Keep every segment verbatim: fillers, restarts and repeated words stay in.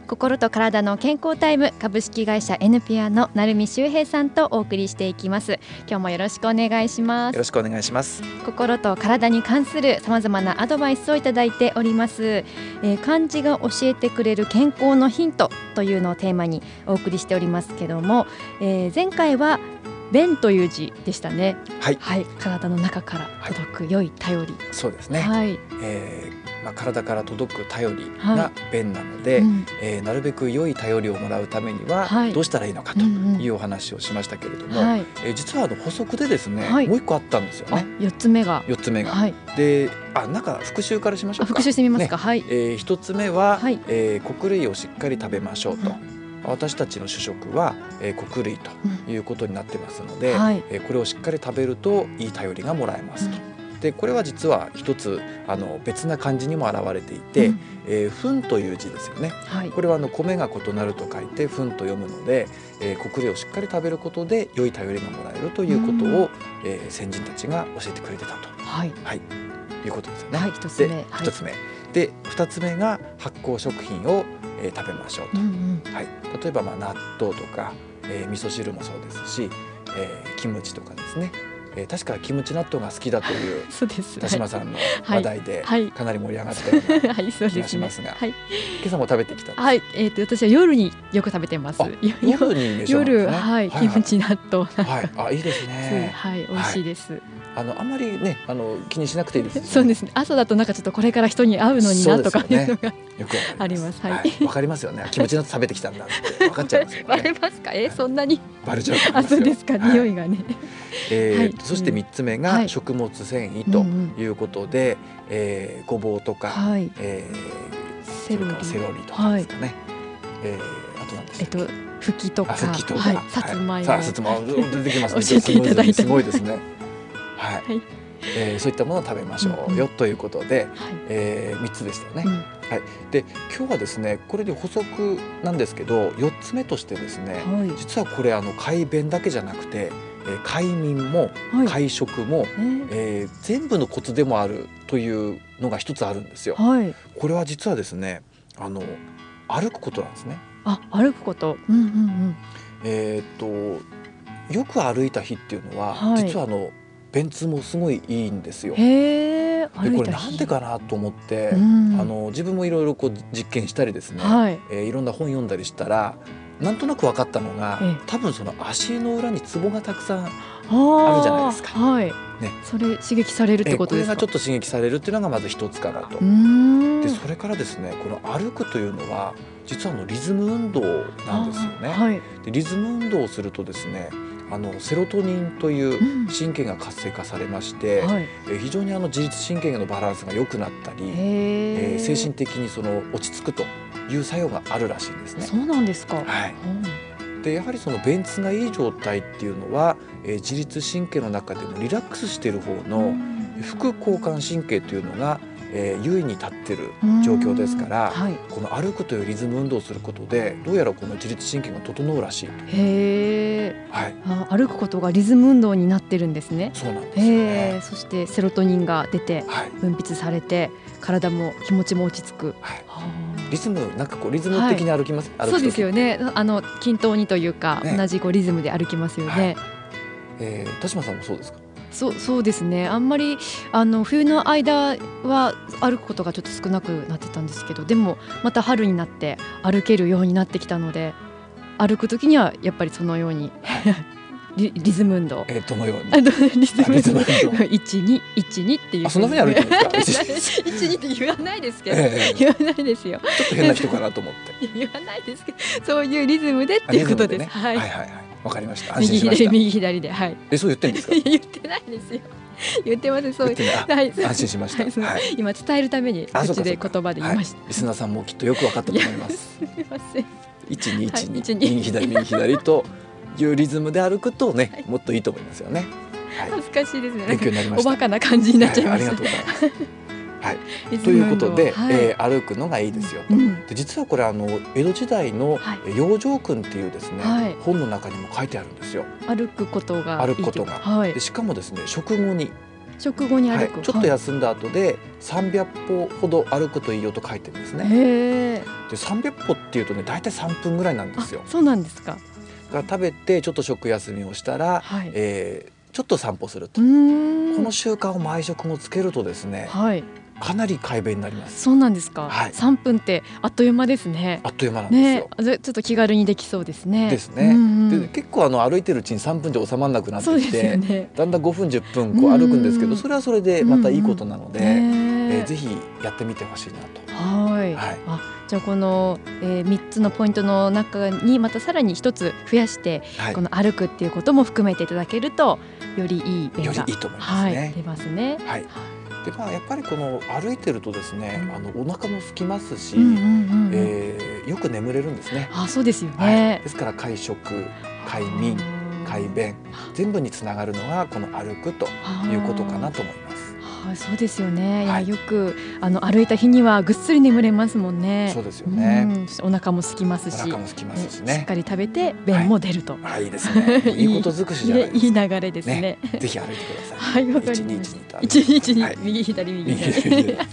心と体の健康タイム、株式会社エヌピアの成海修平さんとお送りしていきます。今日もよろしくお願いします。 よろしくお願いします。 心と体に関するさまざまなアドバイスをいただいております。えー、漢字が教えてくれる健康のヒントというのをテーマにお送りしておりますけども、えー、前回は便という字でしたね。 はい、 はい、体の中から届く良い頼り、はい、 そうですね、 はい、 えーまあ、体から届く頼りが便なので、はい、うん、えー、なるべく良い頼りをもらうためにはどうしたらいいのかというお話をしましたけれども、はい、えー、実はあの補足でですね、はい、もう一個あったんですよね。 よっつめがよっつめが、はい、で、あ、なんか復習からしましょうか。 復習してみますか、ね、はい、 えー、ひとつめは、はい、えー、穀類をしっかり食べましょうと、うん、私たちの主食は、えー、穀類ということになってますので、うん、はい、えー、これをしっかり食べるといい頼りがもらえますと、うん、でこれは実は一つあの別な漢字にも表れていて、うん、えー、糞という字ですよね、はい、これはあの米が異なると書いて糞と読むので、えー、穀類をしっかり食べることで良い頼りがもらえるということを、うん、えー、先人たちが教えてくれてたと、はい、はい、いうことですよね。 はい、一つ目、 で一つ目、はい、で二つ目が発酵食品をえー、食べましょうと、うんうん、はい、例えばまあ納豆とか、えー、味噌汁もそうですし、えー、キムチとかですね、えー、確かキムチ納豆が好きだという田島さんの話題でかなり盛り上がったような気がしますが、今朝も食べてきたんです。 はい、えー、と私は夜によく食べてます。 夜に召し上がるんですね。 夜、はい、キムチ納豆なんか、 はい、あ、いいですね。 はい、美味しいです。はい、 あのあんまりね、あの気にしなくていいです、ね。 そうですね。朝だとなんかちょっとこれから人に会うのになとかいうのがよくあります。 はい、わかりますよね。キムチ納豆食べてきたんだって分かっちゃいますよね。 バレますか？えー、そんなにバレちゃうから。あ、そうですか。 はい、 匂いがね。 えーはい、 そして三つ目が食物繊維ということで、はい、えー、ごぼうとか、はい、えー、セロリ、セロリとかですかね。はい、えー、あとなんですか。えっとふきとか、 ふきとか、 はい、さつまいも、 さつまいも出てきますね。 教えていただいた。 すごいですね。はい。はい、えー、そういったものを食べましょうよ、うん、ということで、はい、えー、みっつでしたよね。うん、はい、で今日はですね、これで補足なんですけど、よっつめとしてですね、はい、実はこれあの快便だけじゃなくて、えー、快眠も快食も、はい、えー、全部のコツでもあるというのが一つあるんですよ。はい、これは実はですね、あの歩くことなんですね。 あ、歩くこと。うんうんうん、 えー、っとよく歩いた日っていうのは、はい、実はあの便通もすごいいいんですよ。 へー、 でこれなんでかなと思って、うん、あの自分もいろいろこう実験したりですね、はい、えー、いろんな本読んだりしたらなんとなく分かったのが、多分その足の裏にツボがたくさんあるじゃないですか。はい、ね、 それ刺激されるってことですか？ これがちょっと刺激されるっていうのがまず一つかなと。でそれからですね、この歩くというのは実はあのリズム運動なんですよね。はい、でリズム運動をするとですね、あのセロトニンという神経が活性化されまして、うん、はい、え非常にあの自律神経のバランスが良くなったり、えー、精神的にその落ち着くという作用があるらしいんですね。 そうなんですか。はい、 うん、でやはりその便通がいい状態っていうのは、えー、自律神経の中でもリラックスしている方の副交感神経というのがえー、優位に立っている状況ですから、はい、この歩くというリズム運動をすることでどうやらこの自律神経が整うらしいと。 へー、はい、あ、歩くことがリズム運動になってるんですね。 そうなんですよね。 へー、そしてセロトニンが出て分泌されて、はい、体も気持ちも落ち着く。はい、 リズムなんかこうリズム的に歩きます、はい、歩く時。 そうですよね。あの均等にというか、ね、同じこうリズムで歩きますよね。はい、 えー、田島さんもそうですか？ そう、そうですね。あんまりあの冬の間は歩くことがちょっと少なくなってたんですけど、でもまた春になって歩けるようになってきたので、歩くときにはやっぱりそのようにリ, リズム運動、 えー、どのようにリズム運動いちにいちにっていう、 あ、そんなふうに歩いてるんですか？ いちにって言わないですけど、 えー、 言わないですよ。 ちょっと変な人かなと思って言わないですけど、そういうリズムでっていうことです。ね、はい、 はいはいはい、わかりました。安心しました。 右左右左で、はい。 え、そう言ってんですか？ 言ってないですよ。言ってません。そう、 はい、安心しました。 はい、今伝えるために口で言葉で言いました。はい、 リスナーさんもきっとよく分かったと思います。 すみません。 一二一二、右左右左というリズムで歩くとね、はい、もっといいと思いますよね。 はい、恥ずかしいですね。 勉強になりました。 おバカな感じになっちゃいました。 はい、ありがとうございます。はい、ということで、はい、えー、歩くのがいいですよと。うん、で実はこれあの江戸時代の養生訓っていうですね、はい、本の中にも書いてあるんですよ。 歩くことがいいと。 歩くことが、はい、でしかもですね、食後に食後に歩く、 はい、ちょっと休んだ後でさんびゃっぽほど歩くといいよと書いてるんですね。 へー、 でさんびゃっぽっていうとね大体さんぷんぐらいなんですよ。 そうなんですか。 が食べてちょっと食休みをしたら、はい、えー、ちょっと散歩すると。この習慣を毎食もつけるとですね、はい、かなり快便になります。 そうなんですか、はい、さんぷんってあっという間ですね。 あっという間なんですよ、 ね、ちょっと気軽にできそうですね。 ですね、うんうん、で結構あの歩いてるうちにさんぷんじゃ収まらなくなってきて、ね、だんだんごふんじゅっぷんこう歩くんですけど、それはそれでまたいいことなので、うんうん、えー、ぜひやってみてほしいなと。 はい、はい、あじゃあこの、えー、みっつのポイントの中にまたさらにひとつ増やして、はい、この歩くっていうことも含めていただけるとよりいい便がよりいいと思いますね、 はい、出ますね。 はい、でまあ、やっぱりこの歩いてるとですね、あのお腹も空きますし、うんうんうんうん、えー、よく眠れるんですね。 あ、そうですよね、 はい、ですから快食、快眠、快便全部につながるのがこの歩くということかなと思います。 はい、そうですよね、はい、いやよくあの歩いた日にはぐっすり眠れますもんね。 そうですよね、 うん、お腹も空きますし、 お腹も空きますしね、 しっかり食べて便も出ると、 はい、あ、いいですねいいこと尽くしじゃないですか。 いい流れですね。 ね、ぜひ歩いてください。 はい、わかりました。一日に右左右左はい、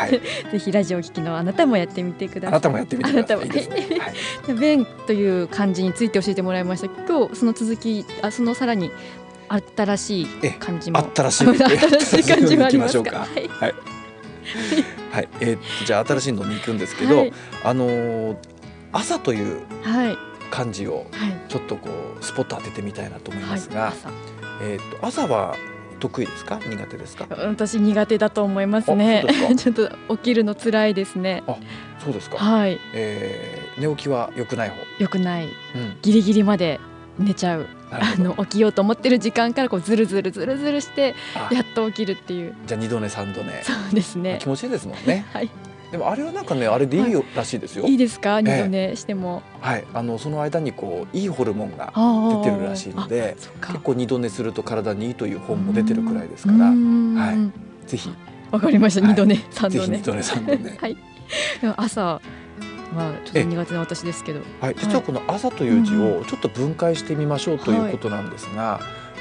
ぜひラジオを聞きのあなたもやってみてください。 あなたもやってみてください。いいですね、 はい、便という漢字について教えてもらいました。今日その続き、あそのさらに新しい漢字も新しい新しい漢字もありますか。 はい、はいはい、えー、じゃあ新しいのに行くんですけど、はい、あのー、朝という漢字をちょっとこうスポット当ててみたいなと思いますが、はい、朝、えー、と朝は得意ですか、苦手ですか。 私苦手だと思いますね。ちょっと起きるの辛いですね。 あ、そうですか。 はい、 えー、寝起きは良くない方。 良くない、うん、ギリギリまで寝ちゃう。あの起きようと思ってる時間からこうずるずるずるずるしてやっと起きるっていう。 じゃあにど寝さんど寝。 そうですね。 気持ちいいですもんね。 はい。 でもあれはなんかね、あれでいいらしいですよ。 いいですか、にど寝しても。 はい、あのその間にこういいホルモンが出てるらしいので、結構にど寝すると体にいいという本も出てるくらいですから、はい、ぜひ。 わかりました。にど寝さんど寝。 ぜひにど寝さんど寝。 はい。朝。まあ、ちょっと苦手な私ですけど、 はい、実はこの朝という字をちょっと分解してみましょうということなんですが、はい、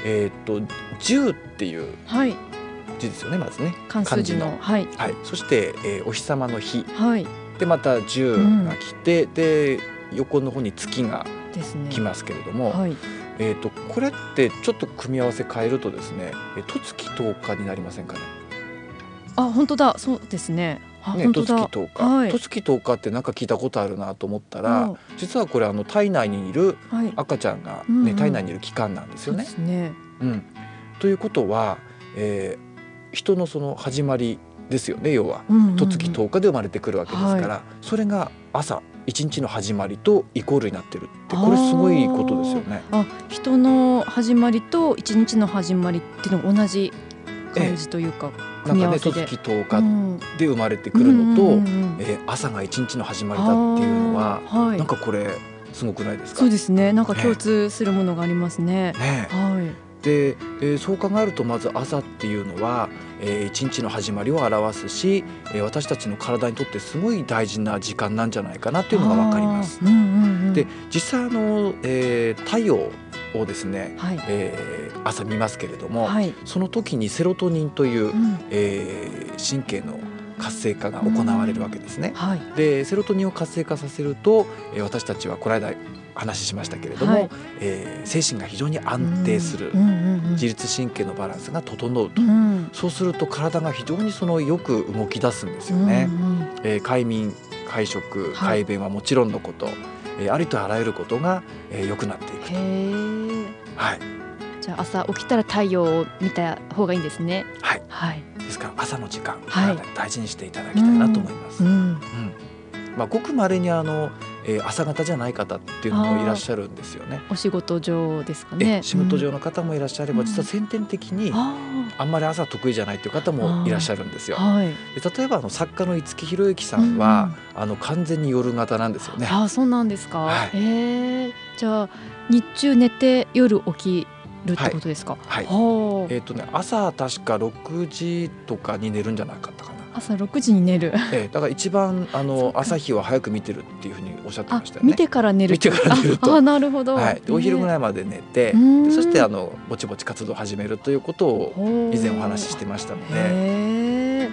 えっと十っていう字ですよね、まずね、 漢数字の、はいはい、そして、えー、お日様の日、 はい、 でまた十が来て、うん、で横の方に月が来ますけれども、ね、はい、えっとこれってちょっと組み合わせ変えるとですね、十月十日になりませんかね。 あ、本当だ、そうですね。 ね、十月十日、はい、十月十日ってなんか聞いたことあるなと思ったら、実はこれあの体内にいる赤ちゃんが、ね、はい、うんうん、体内にいる期間なんですよね。 そうですね、 うん、ということは、えー、人のその始まりですよね。要は十月十日で生まれてくるわけですから、はい、それが朝一日の始まりとイコールになってるって、これすごいことですよね。 あ、人の始まりと一日の始まりっていうのが同じ感じというか、 ええ、なんかね、十月十日で生まれてくるのと、うん、えー、朝が一日の始まりだっていうのは、はい、なんかこれすごくないですか。 そうですね、なんか共通するものがありますね。 ね、はい、で、えー、そう考えるとまず朝っていうのは、えー、一日の始まりを表すし、えー、私たちの体にとってすごい大事な時間なんじゃないかなっていうのが分かります。うんうんうん、で実際あの、えー、太陽をですね、はい、えー、朝見ますけれども、はい、その時にセロトニンという、うん、えー、神経の活性化が行われるわけですね。うん、はい、でセロトニンを活性化させると、えー、私たちはこの間話しましたけれども、はい、えー、精神が非常に安定する、うんうんうんうん、自律神経のバランスが整うと、うん、そうすると体が非常にそのよく動き出すんですよね。うんうん、えー、快眠快食快便はもちろんのこと、はい、えー、ありとあらゆることが、えー、良くなっていくと。はい、 じゃあ朝起きたら太陽を見た方がいいんですね。 はい、はい、ですから朝の時間、はい、大事にしていただきたいなと思います。うんうんうん、まあ、ごくまれにあの、えー、朝方じゃない方っていうのもいらっしゃるんですよね。 お仕事上ですかね。 仕事上の方もいらっしゃれば、うん、実は先天的にあんまり朝得意じゃないという方もいらっしゃるんですよ。はい、で例えばあの作家の五木ひろゆきさんは、うん、あの完全に夜型なんですよね。 あ、そうなんですか。はい、えー、じゃあ日中寝て夜起きるってことですか。 はい、はい、えーとね、朝確かろくじとかに寝るんじゃなかったかな。 朝ろくじに寝る、 えー、だから一番あの朝日は早く見てるっていうふうにおっしゃってましたよね。 見てから寝る。 見てから寝ると。 ああ、なるほど。 はい、でお昼ぐらいまで寝て、でそしてあのぼちぼち活動を始めるということを以前お話ししてましたので、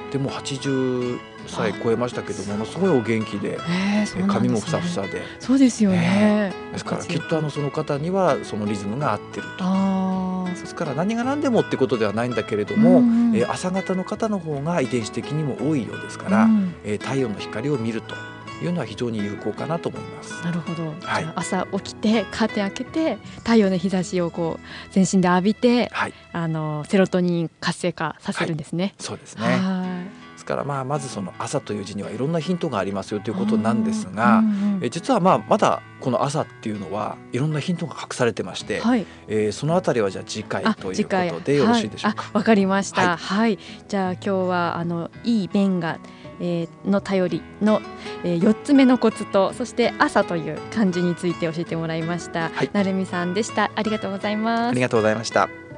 でもはちじゅっさい超えましたけどものすごいお元気で、 えーそうなんですね、 髪もふさふさで、 そうですよね、 えーですからきっとあのその方にはそのリズムが合ってると。 あですから何が何でもってことではないんだけれども、 うんうん、 えー朝方の方の方が遺伝子的にも多いようですから、 うんえー太陽の光を見るというのは非常に有効かなと思います。 なるほど、 はい、 じゃあ朝起きてカーテン開けて太陽の日差しをこう全身で浴びて、 はい、 あのセロトニン活性化させるんですね。 はい、そうですね。 はいですからまあまずその朝という字にはいろんなヒントがありますよということなんですが、 うんうん、 え実はまあまだこの朝っていうのはいろんなヒントが隠されてまして、はい、えー、そのあたりはじゃあ次回ということでよろしいでしょうか。 わ、はい、かりました。はい、はい、じゃあ今日はあのいい便がえー、の頼りの、えー、よっつめのコツと、そして朝という漢字について教えてもらいました。はい、成美さんでした。ありがとうございます。 ありがとうございました。